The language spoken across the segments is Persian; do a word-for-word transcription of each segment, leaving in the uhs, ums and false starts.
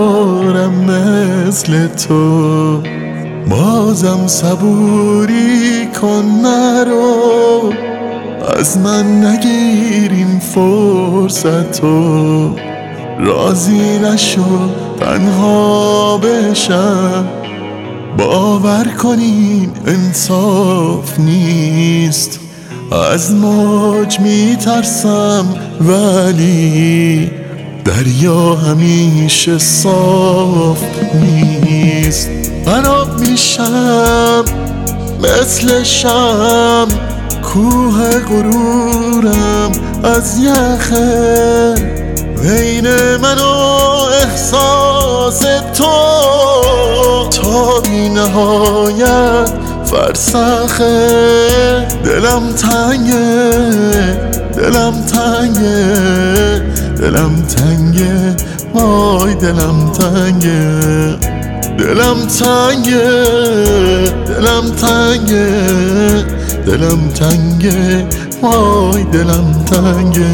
ندارم مثل تو، بازم صبوری کن نرو، از من نگیر این فرصتو. راضی نشو تنها بشم، باور کنین انصاف نیست. از موج میترسم ولی دریا همیشه صاف نیست. من آب میشم مثل شم، کوه غرورم از یخه، بین من و احساس تو تا بی نهایت فرسخه. دلم تنگه دلم تنگه دلم تنگه وای دلم تنگه دلم تنگه دلم تنگه دلم تنگه وای دلم تنگه.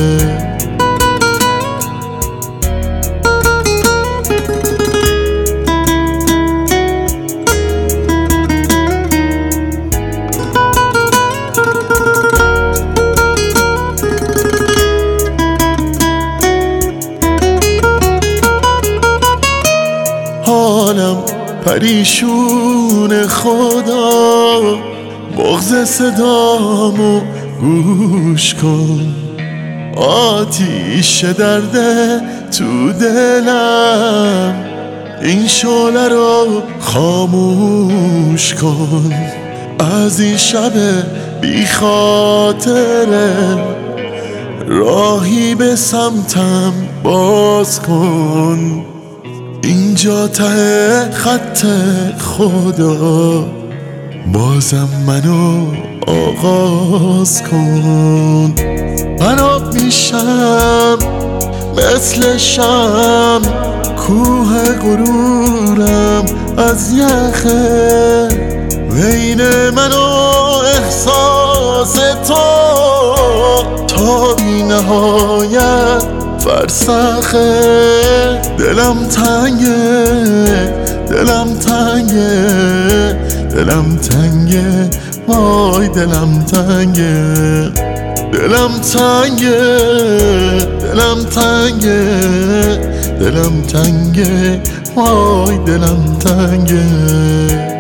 حالم پریشون خدا، بغض صدامو گوش کن. آتیش درده تو دلم، این شعله رو خاموش کن. از این شب بی خاطره راهی به سمتم باز کن. اینجا ته خط خدا، بازم منو آغاز کن. من آب میشم مثل شم، کوه غرورم از یخه، بین من و احساس تو تا بی نهایت فرسخه. دلم تنگه دلم تنگه دلم تنگه وای دلم تنگه دلم تنگه دلم تنگه دلم تنگه وای دلم تنگه.